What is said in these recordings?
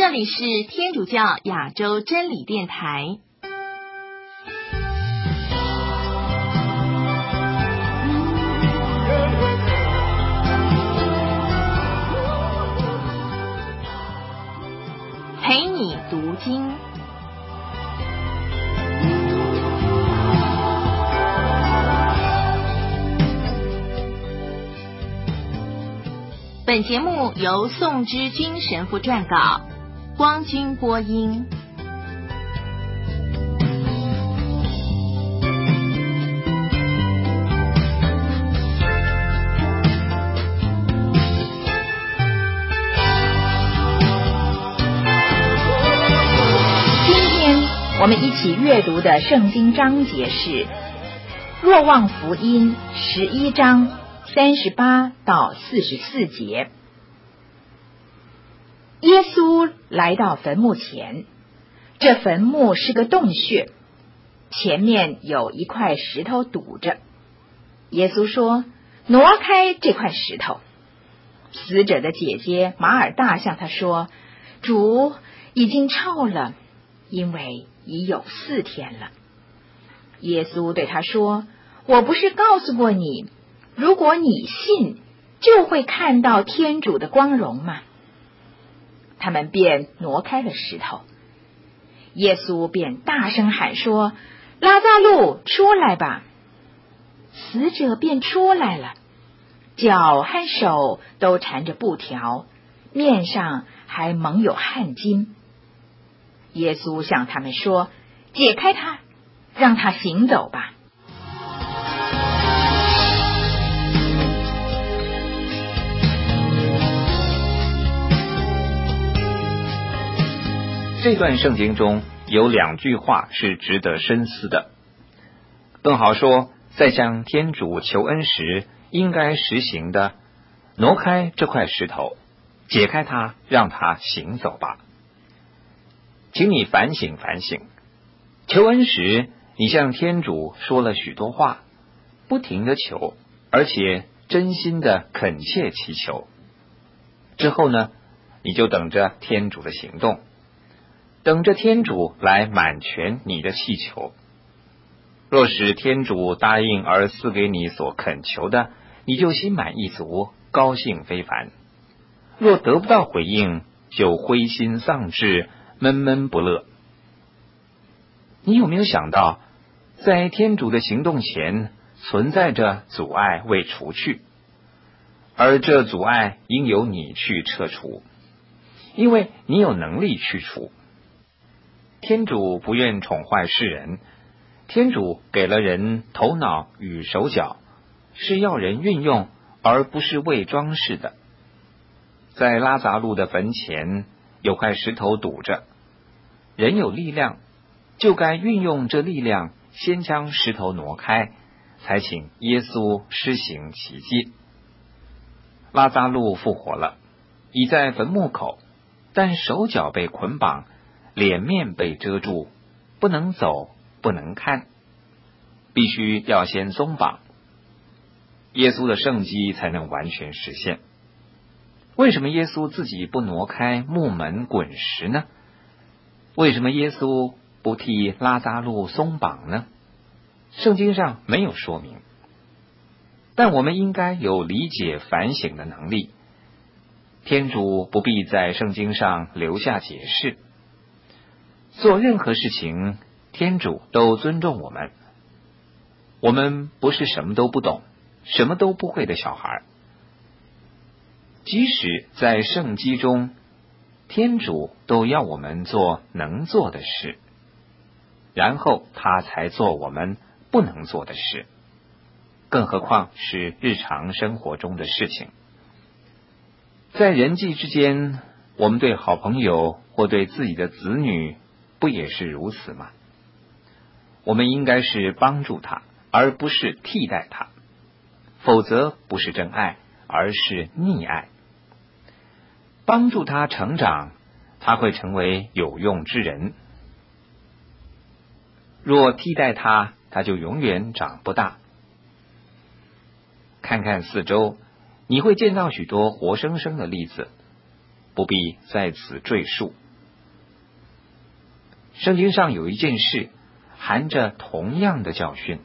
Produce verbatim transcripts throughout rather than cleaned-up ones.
这里是天主教亚洲真理电台。陪你读经。本节目由宋之君神父撰稿，光君播音。 今天我们一起阅读的圣经章节是《若望福音》十一章三十八到四十四节。耶稣来到坟墓前，这坟墓是个洞穴，前面有一块石头堵着。耶稣说：“挪开这块石头。”死者的姐姐马尔大向他说：“主，已经臭了，因为已有四天了。”耶稣对他说：“我不是告诉过你，如果你信，就会看到天主的光荣吗？”他们便挪开了石头。耶稣便大声喊说：“拉撒路，出来吧！”死者便出来了，脚和手都缠着布条，面上还蒙有汗巾。耶稣向他们说：“解开他，让他行走吧。” 这段圣经中有两句话是值得深思的。更好说，在向天主求恩时应该实行的，挪开这块石头，解开它，让它行走吧。请你反省反省，求恩时你向天主说了许多话，不停的求，而且真心的恳切祈求。之后呢，你就等着天主的行动，等着天主来满全你的祈求。若是天主答应而赐给你所恳求的，你就心满意足，高兴非凡；若得不到回应，就灰心丧志，闷闷不乐。你有没有想到，在天主的行动前存在着阻碍未除去，而这阻碍应由你去撤除，因为你有能力去除。天主不愿宠坏世人，天主给了人头脑与手脚，是要人运用，而不是为装饰的。在拉撒路的坟前有块石头堵着，人有力量，就该运用这力量，先将石头挪开，才请耶稣施行奇迹。拉撒路复活了，已在坟墓口，但手脚被捆绑，脸面被遮住，不能走，不能看，必须要先松绑，耶稣的圣迹才能完全实现。为什么耶稣自己不挪开墓门滚石呢？为什么耶稣不替拉撒路松绑呢？圣经上没有说明，但我们应该有理解反省的能力。天主不必在圣经上留下解释，做任何事情，天主都尊重我们。我们不是什么都不懂，什么都不会的小孩。即使在圣迹中，天主都要我们做能做的事，然后他才做我们不能做的事，更何况是日常生活中的事情。在人际之间，我们对好朋友或对自己的子女不也是如此吗？我们应该是帮助他，而不是替代他，否则不是真爱，而是溺爱。帮助他成长，他会成为有用之人；若替代他，他就永远长不大。看看四周，你会见到许多活生生的例子，不必在此赘述。 圣经上有一件事含着同样的教训。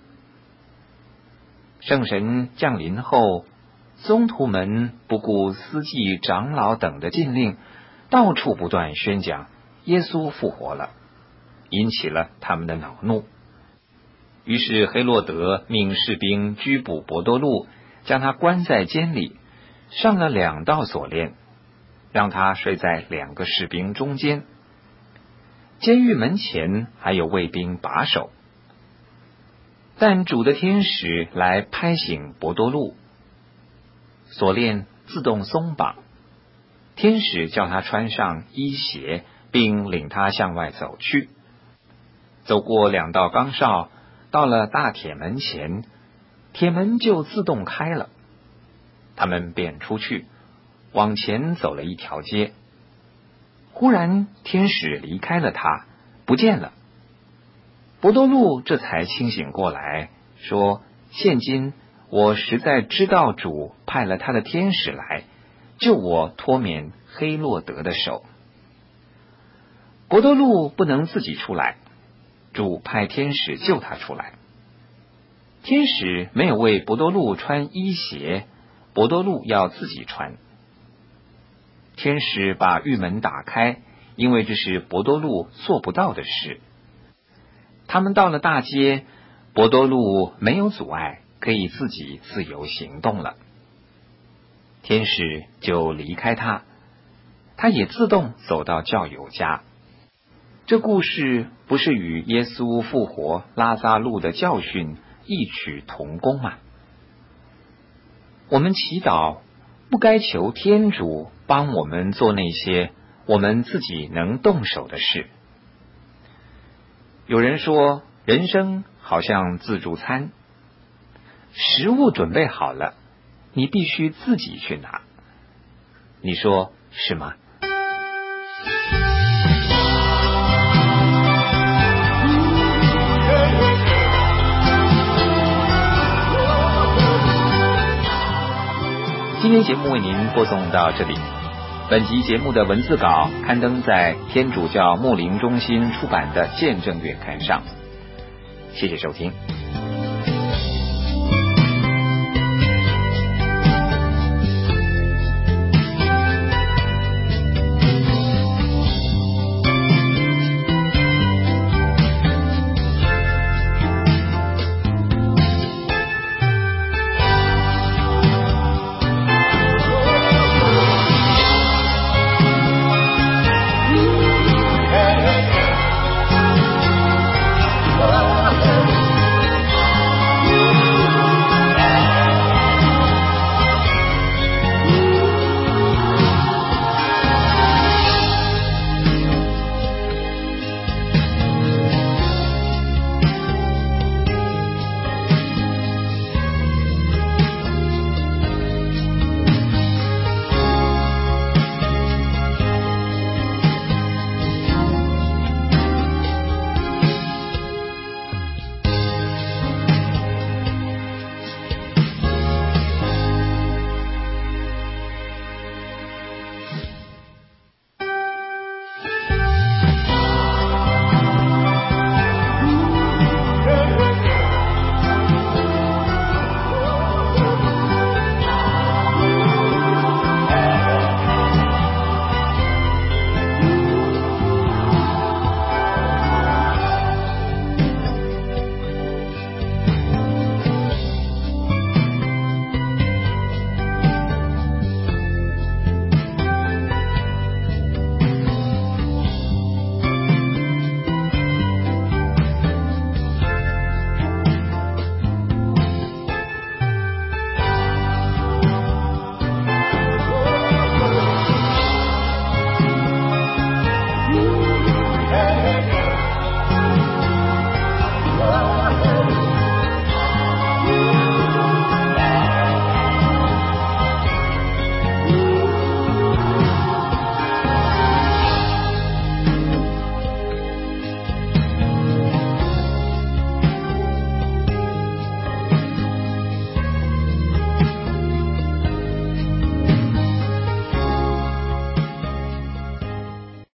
圣神降临后，宗徒们不顾司祭长老等的禁令，到处不断宣讲耶稣复活了，引起了他们的恼怒。于是黑落德命士兵拘捕伯多禄，将他关在监里，上了两道锁链，让他睡在两个士兵中间。监狱门前还有卫兵把守。但主的天使来拍醒伯多禄，锁链自动松绑，天使叫他穿上衣鞋，并领他向外走去。走过两道岗哨，到了大铁门前，铁门就自动开了，他们便出去，往前走了一条街。忽然天使离开了他，不见了。伯多禄这才清醒过来，说：现今我实在知道主派了他的天使来，救我脱免黑落德的手。伯多禄不能自己出来，主派天使救他出来。天使没有为伯多禄穿衣鞋，伯多禄要自己穿。天使把狱门打开，因为这是伯多禄做不到的事。他们到了大街，伯多禄没有阻碍，可以自己自由行动了。天使就离开他，他也自动走到教友家。这故事不是与耶稣复活拉撒路的教训异曲同工吗？我们祈祷不该求天主帮我们做那些我们自己能动手的事。有人说，人生好像自助餐，食物准备好了，你必须自己去拿。你说是吗？今天节目为您播送到这里。本集节目的文字稿刊登在天主教牧灵中心出版的《见证月刊》上。谢谢收听。